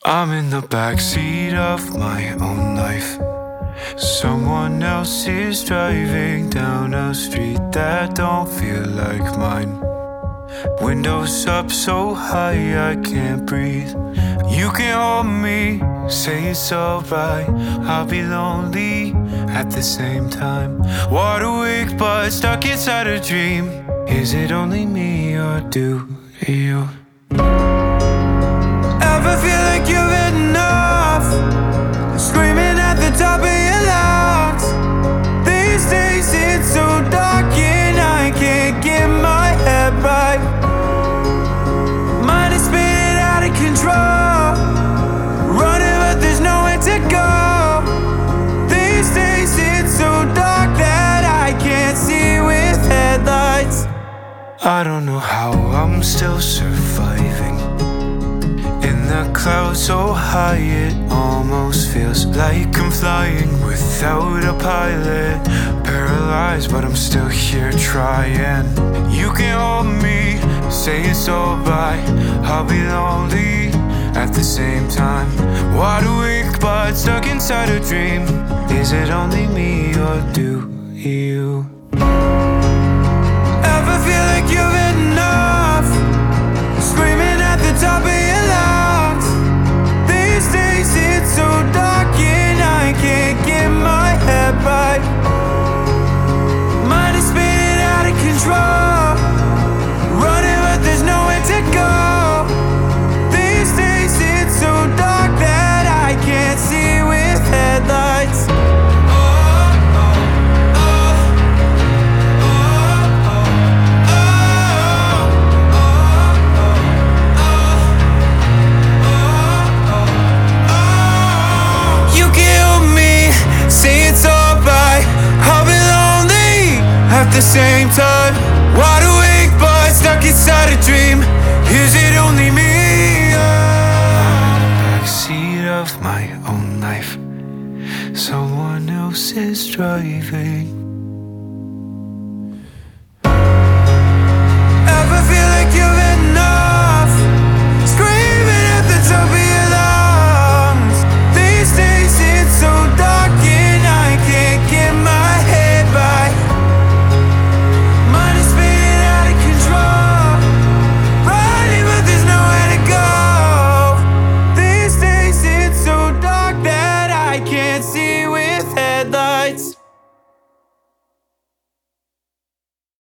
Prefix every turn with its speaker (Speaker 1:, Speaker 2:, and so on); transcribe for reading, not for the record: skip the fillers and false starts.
Speaker 1: I'm in the backseat of my own life. Someone else is driving down a street that don't feel like mine. Windows up so high I can't breathe. You can hold me, say it's alright. I'll be lonely at the same time. Wide awake but stuck inside a dream. Is it only me or do you ever feel like you've had enough? Screaming at the top of your lungs. These days it's so dark and I can't get my head right. Mind is spinning out of control, running but there's nowhere to go. These days it's so dark that I can't see with headlights. I don't know how I'm still surviving in the clouds so high it almost feels like I'm flying without a pilot. Paralyzed but I'm still here trying. You can hold me, say it's alright. I'll be lonely at the same time. Wide awake but stuck inside a dream. Is it only me or do you ever feel like you've had enough? Screaming at the top of your lungs. These days it's so dark and I can't get my head right. Mind is spinning out of control, running but there's nowhere to go. These days it's so dark that I can't see with headlights. Say it's alright, I'll be lonely at the same time. Wide awake but stuck inside a dream. Is it only me? I'm in the backseat of my own life. Someone else is driving.